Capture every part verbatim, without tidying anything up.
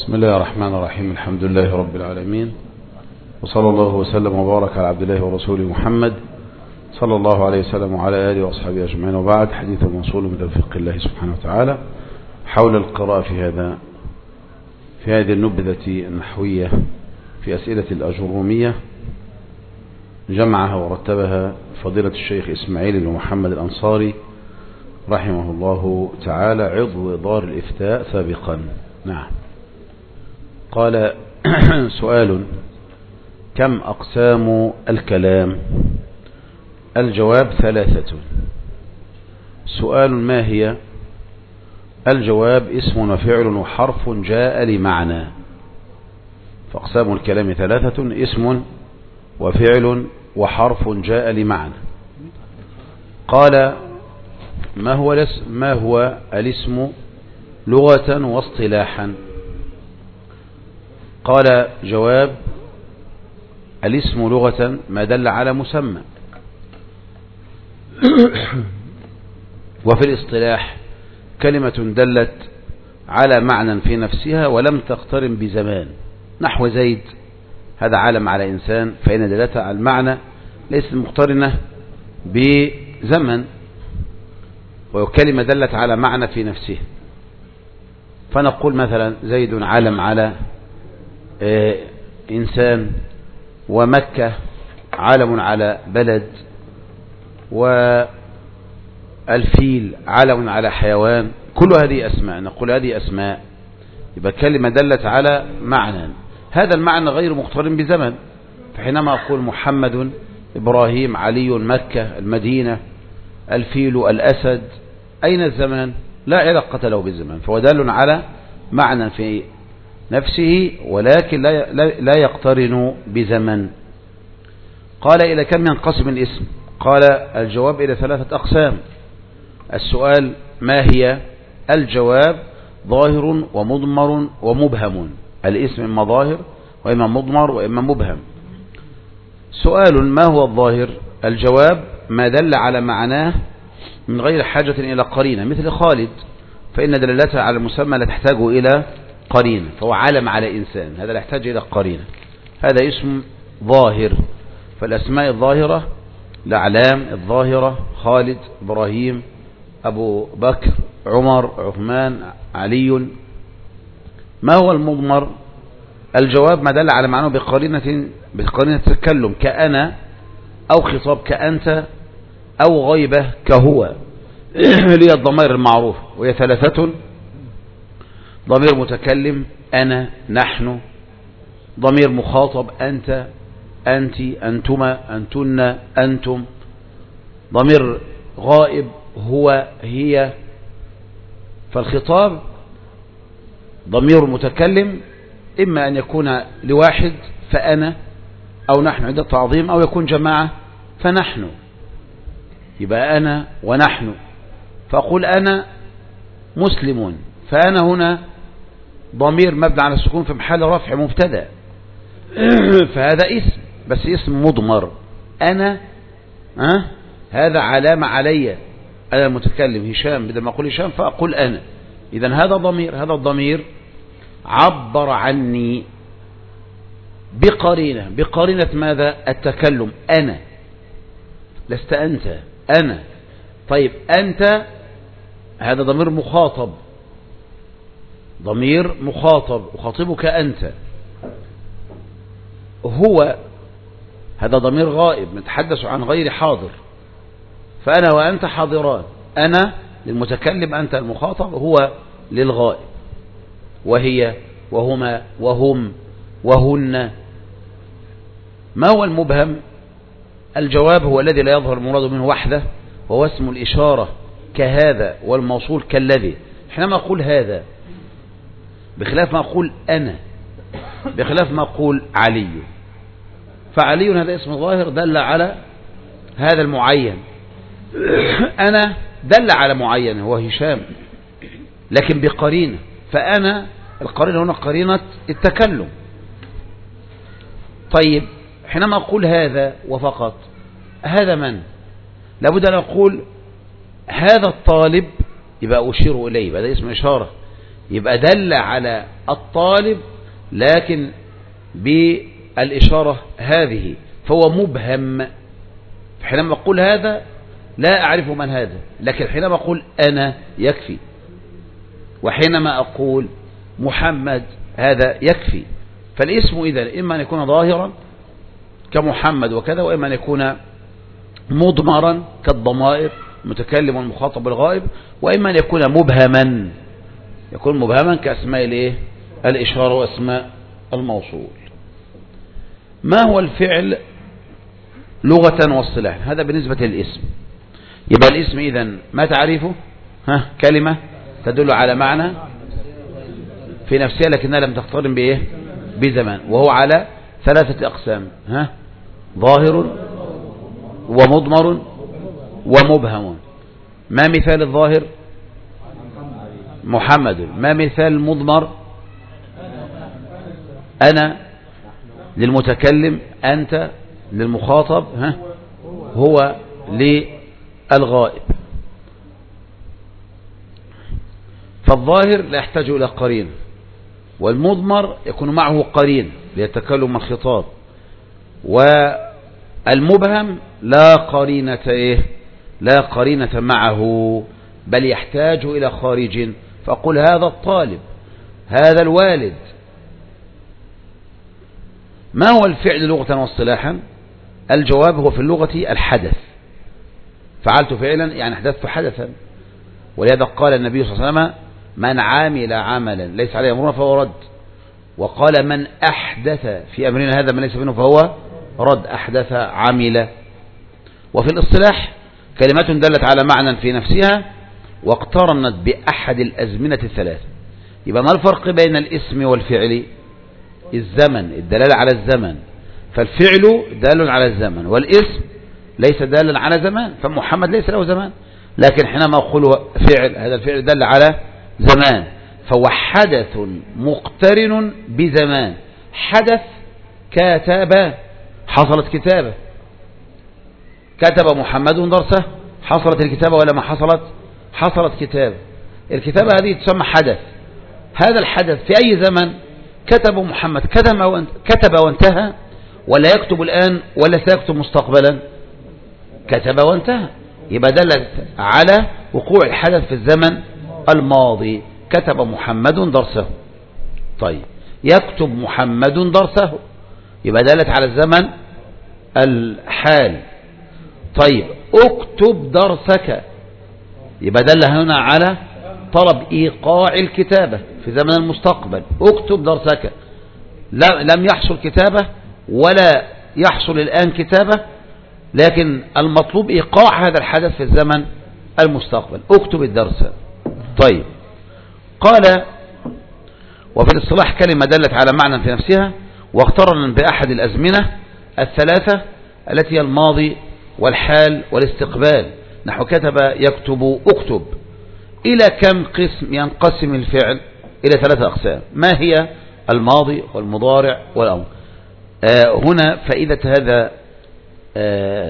بسم الله الرحمن الرحيم. الحمد لله رب العالمين، وصلى الله وسلم وبارك على عبد الله ورسوله محمد صلى الله عليه وسلم وعلى آله وأصحابه أجمعين. وبعد، حديث موصول من توفيق الله سبحانه وتعالى حول القراءة في هذا في هذه النبذة النحوية في أسئلة الأجرومية، جمعها ورتبها فضيلة الشيخ إسماعيل بن محمد الأنصاري رحمه الله تعالى، عضو دار الإفتاء سابقا. نعم. قال: سؤال: كم أقسام الكلام؟ الجواب: ثلاثة. سؤال: ما هي؟ الجواب: اسم وفعل وحرف جاء لمعنى. فأقسام الكلام ثلاثة: اسم وفعل وحرف جاء لمعنى. قال: ما هو ما هو الاسم لغة واصطلاحا؟ قال: جواب: الاسم لغة ما دل على مسمى، وفي الاصطلاح كلمة دلت على معنى في نفسها ولم تقترن بزمان، نحو زيد، هذا علم على إنسان، فإن دلتها على المعنى ليست مقترنة بزمن، وكلمة دلت على معنى في نفسها. فنقول مثلا زيد علم على إنسان، ومكة علم على بلد، والفيل علم على حيوان، كل هذه أسماء، نقول هذه أسماء. يبقى كلمة دلت على معنى، هذا المعنى غير مقترن بزمن. فحينما أقول محمد، إبراهيم، علي، مكة، المدينة، الفيل، الأسد، أين الزمن؟ لا علاقة له بالزمن، فهو دال على معنى في نفسه ولكن لا لا يقترن بزمن. قال: إلى كم ينقسم الاسم؟ قال: الجواب: إلى ثلاثة أقسام. السؤال: ما هي؟ الجواب: ظاهر ومضمر ومبهم. الاسم إما ظاهر وإما مضمر وإما مبهم. سؤال: ما هو الظاهر؟ الجواب: ما دل على معناه من غير حاجة إلى قرينة، مثل خالد، فإن دلالتها على المسمى لا تحتاج إلى قرينة، فهو علم على إنسان، هذا لا يحتاج إلى قرينة، هذا اسم ظاهر. فالأسماء الظاهرة، الأعلام الظاهرة، خالد، إبراهيم، أبو بكر، عمر، عثمان، علي. ما هو المضمر؟ الجواب: ما دل على معناه بقرينة بقرينة التكلم، كأنا، أو خطاب كأنت، أو غيبة كهو، لي الضمائر المعروفة، وهي ثلاثة: ضمير متكلم أنا، نحن، ضمير مخاطب أنت، أنت، أنتما، أنتن، أنتم، ضمير غائب هو، هي. فالخطاب ضمير متكلم إما أن يكون لواحد فأنا، أو نحن عند التعظيم، أو يكون جماعة فنحن، يبقى أنا ونحن. فأقول أنا مسلمون، فأنا هنا ضمير مبني على السكون في محل رفع مبتدا، فهذا اسم، بس اسم مضمر. أنا أه؟ هذا علامة علي، أنا المتكلم هشام، بدل ما أقول هشام فأقول أنا، إذن هذا ضمير، هذا الضمير عبر عني بقرينة، بقرينة ماذا؟ التكلم، أنا، لست أنت، أنا. طيب أنت هذا ضمير مخاطب، ضمير مخاطب، أخاطبك أنت. هو هذا ضمير غائب، نتحدث عن غير حاضر، فأنا وأنت حاضران، أنا للمتكلم، أنت المخاطب، هو للغائب، وهي، وهما، وهم، وهن. ما هو المبهم؟ الجواب: هو الذي لا يظهر المراد منه وحده، وهو اسم الإشارة كهذا، والموصول كالذي. حينما أقول هذا بخلاف ما أقول أنا، بخلاف ما أقول علي، فعلي هذا اسم ظاهر دل على هذا المعين، أنا دل على معين هو هشام، لكن بقرينة، فأنا القرينة هنا قرينة التكلم. طيب حينما أقول هذا وفقط، هذا من؟ لابد أن أقول هذا الطالب، يبقى أشير إليه، يبقى ده اسم إشارة. يبقى دل على الطالب لكن بالإشارة هذه، فهو مبهم. حينما أقول هذا لا أعرف من هذا، لكن حينما أقول أنا يكفي، وحينما أقول محمد هذا يكفي. فالاسم إذن إما أن يكون ظاهرا كمحمد وكذا، وإما أن يكون مضمرا كالضمائر متكلم والمخاطب الغائب، وإما أن يكون مبهما، يكون مبهما كأسماء الايه الإشارة وأسماء الموصول. ما هو الفعل لغة واصطلاحا؟ هذا بالنسبة للاسم. يبقى الاسم إذن ما تعريفه؟ ها كلمة تدل على معنى في نفسها لكنها لم تقترن بإيه بزمان، وهو على ثلاثة أقسام، ها ظاهر ومضمر ومبهم. ما مثال الظاهر؟ محمد. ما مثال المضمر؟ أنا للمتكلم، أنت للمخاطب، ها هو للغائب. فالظاهر لا يحتاج إلى قرين، والمضمر يكون معه قرين ليتكلم الخطاب، والمبهم لا قرينة إيه لا قرينة معه، بل يحتاج إلى خارج. فأقول هذا الطالب، هذا الوالد. ما هو الفعل لغة واصطلاحا؟ الجواب هو في اللغة الحدث. فعلت فعلا يعني أحدثت حدثا، ولهذا قال النبي صلى الله عليه وسلم من عامل عملا ليس عليه أمرنا فهو رد، وقال من أحدث في أمرنا هذا من ليس منه فهو رد. أحدث عمل. وفي الاصطلاح كلمات دلت على معنى في نفسها واقترنت بأحد الأزمنة الثلاثة. يبقى ما الفرق بين الاسم والفعل؟ الزمن، الدلالة على الزمن. فالفعل دال على الزمن، والاسم ليس دالا على زمان. فمحمد ليس له زمان، لكن حينما أقول فعل هذا الفعل دل على زمان، فهو حدث مقترن بزمان. حدث كتب، حصلت كتابة. كتب محمد درسه، حصلت الكتابة ولا ما حصلت؟ حصلت كتابة. الكتابة هذه تسمى حدث. هذا الحدث في أي زمن؟ كتب محمد. كتب وانتهى، ولا يكتب الآن ولا سيكتب مستقبلا؟ كتب وانتهى. يبقى دلت على وقوع الحدث في الزمن الماضي. كتب محمد درسه. طيب يكتب محمد درسه، يبقى دلت على الزمن الحال. طيب اكتب درسك، يبقى دل هنا على طلب إيقاع الكتابة في زمن المستقبل. اكتب درسك، لم يحصل كتابة ولا يحصل الآن كتابة، لكن المطلوب إيقاع هذا الحدث في الزمن المستقبل. اكتب الدرس. طيب قال وفي الاصطلاح كلمة دلت على معنى في نفسها واقترن بأحد الأزمنة الثلاثة التي هي الماضي والحال والاستقبال. نحو كتب يكتب اكتب. إلى كم قسم ينقسم الفعل؟ إلى ثلاثة أقسام. ما هي؟ الماضي والمضارع والأمر. آه هنا فائدة هذا آه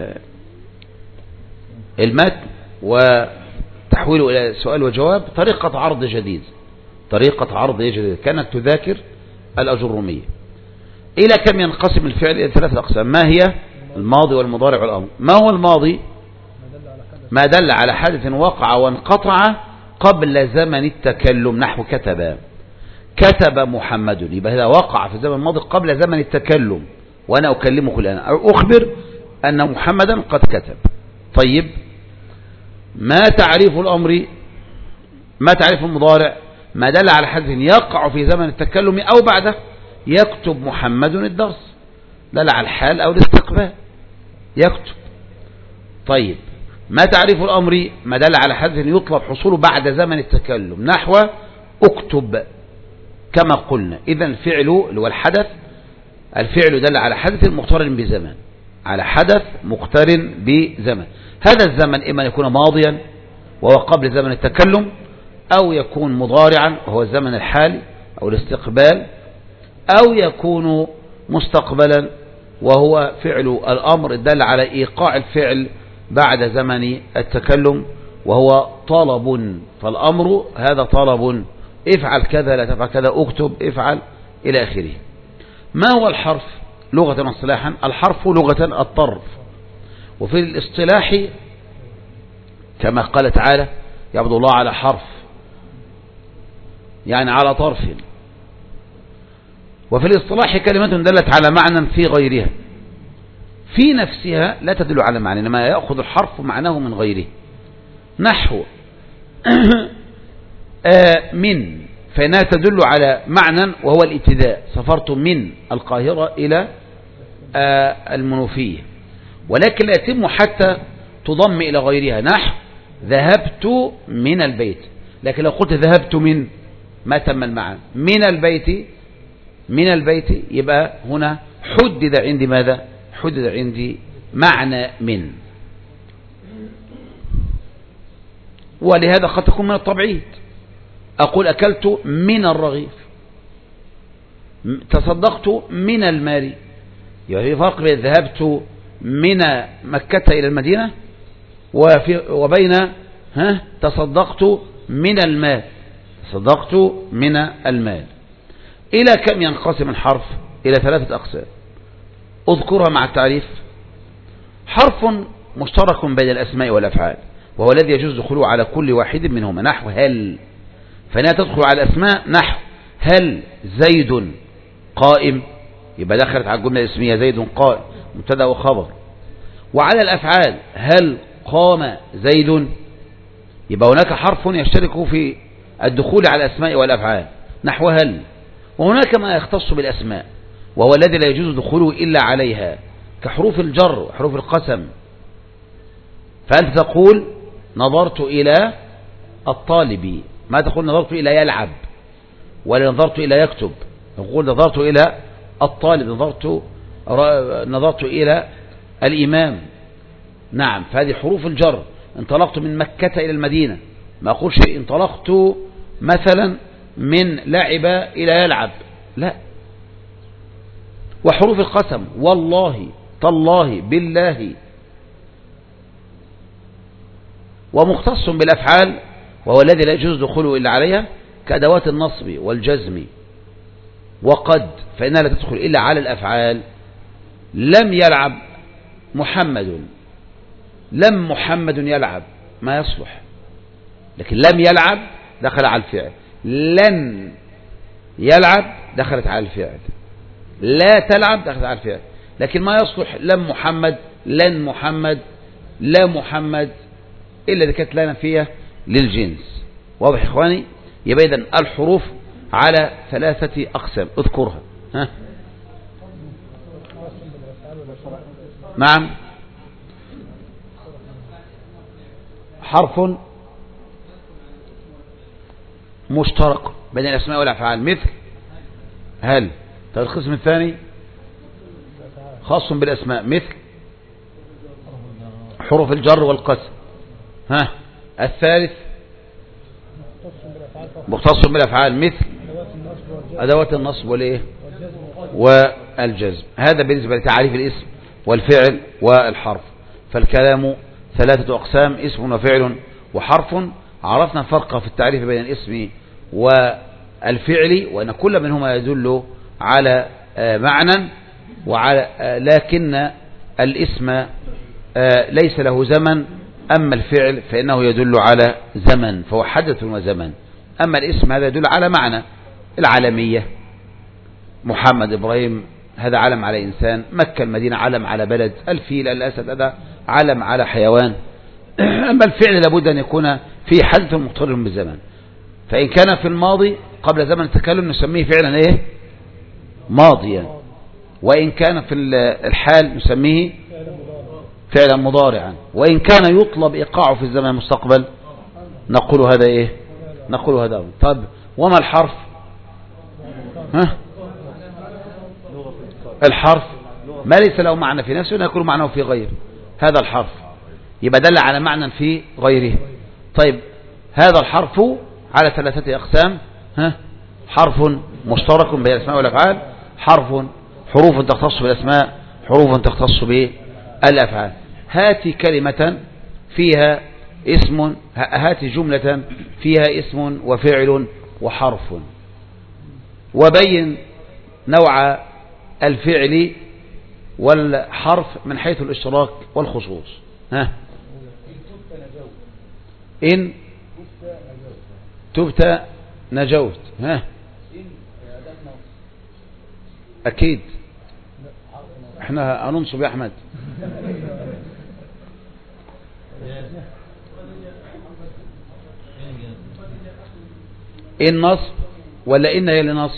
المتن وتحويله إلى سؤال وجواب طريقة عرض جديد، طريقة عرض جديد كانت تذاكر الأجرومية. إلى كم ينقسم الفعل؟ إلى ثلاثة أقسام. ما هي؟ الماضي والمضارع والأمر. ما هو الماضي؟ ما دل على حدث وقع وانقطع قبل زمن التكلم. نحو كتب كتب محمد، يبقى هذا وقع في الزمن الماضي قبل زمن التكلم، وأنا أكلمك الآن أخبر أن محمدا قد كتب. طيب ما تعريف الأمر؟ ما تعريف المضارع؟ ما دل على حدث يقع في زمن التكلم أو بعده. يكتب محمد الدرس، دل على الحال أو الاستقبال، يكتب. طيب ما تعريف الأمر؟ ما دل على حدث يطلب حصوله بعد زمن التكلم. نحو اكتب كما قلنا. إذن الفعل اللي هو الحدث، الفعل دل على حدث مقترن بزمن، على حدث مقترن بزمن. هذا الزمن إما يكون ماضيا وهو قبل زمن التكلم، أو يكون مضارعا وهو الزمن الحالي أو الاستقبال، أو يكون مستقبلا وهو فعل الأمر دل على إيقاع الفعل بعد زمن التكلم وهو طلب. فالأمر هذا طلب افعل كذا لا تفعل كذا، اكتب، افعل إلى آخره. ما هو الحرف لغة واصطلاحا؟ الحرف لغة الطرف، وفي الاصطلاح كما قال تعالى يعبد الله على حرف، يعني على طرف. وفي الاصطلاح كلمة دلت على معنى في غيرها، في نفسها لا تدل على معنى، إنما يأخذ الحرف معناه من غيره. نحو من، فإنها تدل على معنى وهو الابتداء، سافرت من القاهرة إلى المنوفية، ولكن لا يتم حتى تضم إلى غيرها. نحو ذهبت من البيت، لكن لو قلت ذهبت من ما تم المعنى. من البيت، من البيت يبقى هنا حدد عندي ماذا؟ حدد عندي معنى من. ولهذا قد تكون من التبعيد، أقول أكلت من الرغيف، تصدقت من المال. يعني في فرق بين ذهبت من مكة إلى المدينة وفي وبين ها تصدقت من المال، تصدقت من المال. إلى كم ينقسم الحرف؟ إلى ثلاثة أقسام أذكرها مع التعريف. حرف مشترك بين الأسماء والأفعال، وهو الذي يجوز دخوله على كل واحد منهما. نحو هل، فإنها تدخل على الأسماء. نحو هل زيد قائم، يبقى دخلت على الجملة الاسمية زيد قائم مبتدأ وخبر. وعلى الأفعال هل قام زيد، يبقى هناك حرف يشترك في الدخول على الأسماء والأفعال نحو هل. وهناك ما يختص بالأسماء، وهو الذي لا يجوز دخوله إلا عليها، كحروف الجر وحروف القسم. فأنت تقول نظرت إلى الطالب، ما تقول نظرت إلى يلعب، ولا نظرت إلى يكتب. نقول نظرت إلى الطالب، نظرت نظرت إلى الإمام. نعم، فهذه حروف الجر. انطلقت من مكة إلى المدينة، ما أقولش انطلقت مثلا من لعب إلى يلعب، لا. وحروف القسم والله تالله بالله. ومختص بالأفعال، وهو الذي لا يجوز دخوله إلا عليها، كأدوات النصب والجزم. وقد، فإنها لا تدخل إلا على الأفعال. لم يلعب محمد، لم محمد يلعب، ما يصلح. لكن لم يلعب دخل على الفعل، لن يلعب دخلت على الفعل، لا تلعب دخلت على الفعل. لكن ما يصلح لم محمد، لن محمد، لا محمد، إلا إذا كانت لا نفية للجنس. واضح يا إخواني؟ يبقى إذن الحروف على ثلاثة أقسام اذكرها. ها؟ نعم، حرف مشترك بين الأسماء والأفعال مثل هل. طيب القسم الثاني خاص بالأسماء مثل حروف الجر والقسم. ها؟ الثالث مختص بالأفعال مثل أدوات النصب والإيه والجزم. هذا بالنسبة لتعريف الاسم والفعل والحرف. فالكلام ثلاثة أقسام: اسم وفعل وحرف. عرفنا الفرق في التعريف بين الاسم والفعل، وأن كل منهما يدل على معنى، وعلى لكن الاسم ليس له زمن، أما الفعل فإنه يدل على زمن، فهو حدث وزمن. أما الاسم هذا يدل على معنى. العالمية محمد إبراهيم هذا علم على إنسان، مكة المدينة علم على بلد، الفيل الأسد هذا علم على حيوان. أما الفعل لابد أن يكون في حدث مقترن بالزمن. فإن كان في الماضي قبل زمن التكلم نسميه فعلا إيه ماضيا، وإن كان في الحال نسميه فعلا مضارعا، وإن كان يطلب إيقاعه في الزمن المستقبل نقول هذا إيه نقول هذا. طب وما الحرف؟ ها؟ الحرف ما ليس له معنى في نفسه يكون معناه في غيره، هذا الحرف يبقى دل على معنى في غيره. طيب هذا الحرف على ثلاثة أقسام. ها؟ حرف مشترك بين الأسماء والأفعال، حرف حروف تختص بالأسماء، حروف تختص بالأفعال. هاتي كلمة فيها اسم، هاتي جملة فيها اسم وفعل وحرف. وبين نوع الفعل والحرف من حيث الاشتراك والخصوص. ها إن تبت نجوت. ها أكيد احنا هننصب يا أحمد. إن نصب ولا إن هي اللي نصب؟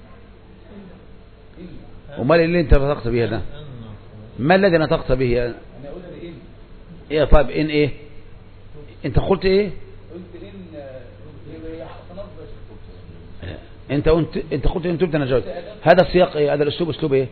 وما اللي انت نطقت به ده؟ ما الذي نطقت به؟ انا اقول ان ايه. طيب ان ايه؟ انت قلت ايه؟ قلت ان انت قلت انت قلت ان تبت نجوت. هذا السياق ايه؟ هذا الاسلوب اسلوب ايه؟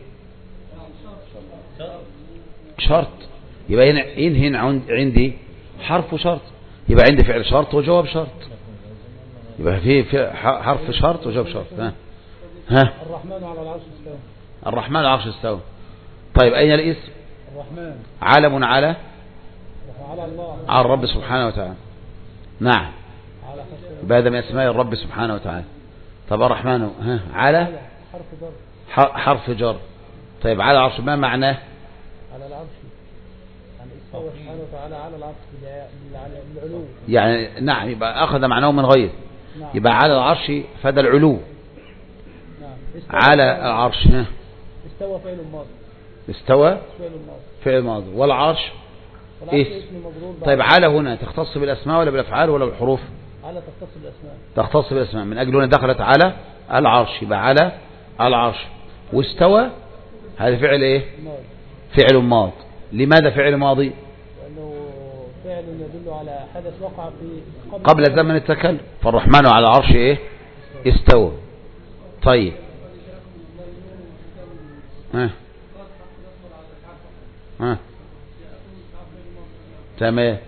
شرط. يبقى هنا ان هنا عندي حرف شرط، يبقى عندي فعل شرط وجواب شرط، يبقى في حرف شرط وجواب شرط. ها ها الرحمن على العرش استوى. الرحمن على العرش استوى. طيب أين الاسم؟ الرحمن علم على على الله، على الرب سبحانه وتعالى. نعم بعد من أسماء الرب سبحانه وتعالى. طب الرحمن ها على حرف جر. حرف جر. طيب على العرش ما معناه؟ على العرش يعني استوى سبحانه وتعالى على العرش بالعلو. يعني نعم يبقى أخذ معناه من غير. نعم. يبقى على العرش فده العلو. نعم. على العرش. ها استوى فعل ماضي. استوى فعل ماضي والعرش اسم. طيب على هنا تختص بالأسماء ولا بالأفعال ولا بالحروف؟ على تختص بالأسماء. تختص بالأسماء، من أجل هنا دخلت على العرش، يبقى على العرش. واستوى هذا فعل ايه؟ ماضي. فعل ماضي. لماذا فعل ماضي؟ لأنه فعل يدل على حدث وقع في قبل, قبل زمن التكلم. فالرحمن على العرش ايه؟ استوى. طيب ها ها تمام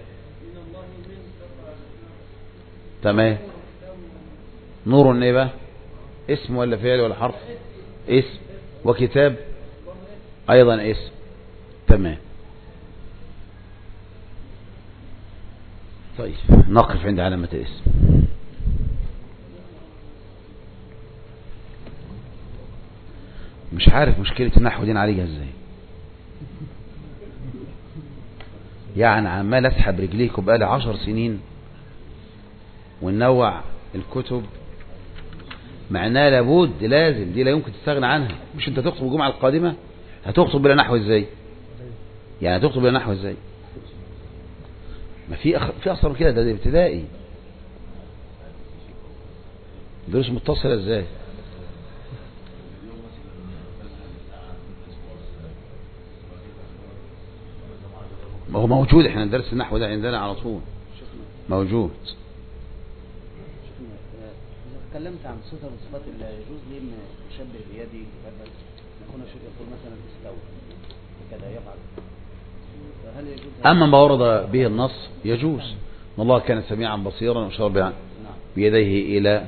تمام. نور النبا اسم ولا فعل ولا حرف؟ اسم. وكتاب ايضا اسم. تمام. طيب نقف عند علامة الاسم. مش عارف مشكلة النحو دي نعالجها ازاي. يعني عمال اسحب رجليك وبقالي عشر سنين وننوع الكتب، معناه لابد لازم دي لا يمكن تستغنى عنها. مش انت تخطب الجمعة القادمة هتخطب بلا نحو ازاي؟ يعني هتخطب بلا نحو ازاي؟ ما في أخ... في اصلا كده، ده, ده ابتدائي. دروس متصلة ازاي؟ ما هو موجود، احنا ندرس النحو ده عندنا على طول موجود. تكلمت عن صفة من صفات الله، يجوز لي ان يشبه بيدي مثلا يكون يقول مثلا استوى كذا يفعل، فهل يجوز؟ اما ما ورد به النص يجوز. الله كان سميعا بصيرا وشار بيديه الى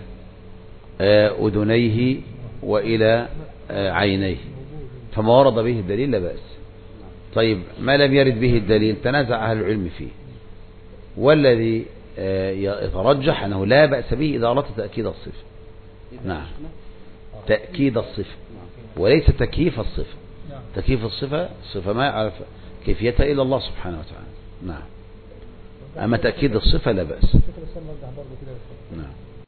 اذنيه والى عينيه، فما ورد به الدليل لا بأس. طيب ما لم يرد به الدليل تنازع اهل العلم فيه، والذي يترجح أنه لا بأس به إذا أردت تأكيد الصفة. نعم تأكيد الصفة وليس تكييف الصفة. تكييف الصفة صفة ما يعرف كيفيتها إلا الله سبحانه وتعالى. نعم. أما تأكيد الصفة لا بأس. نعم.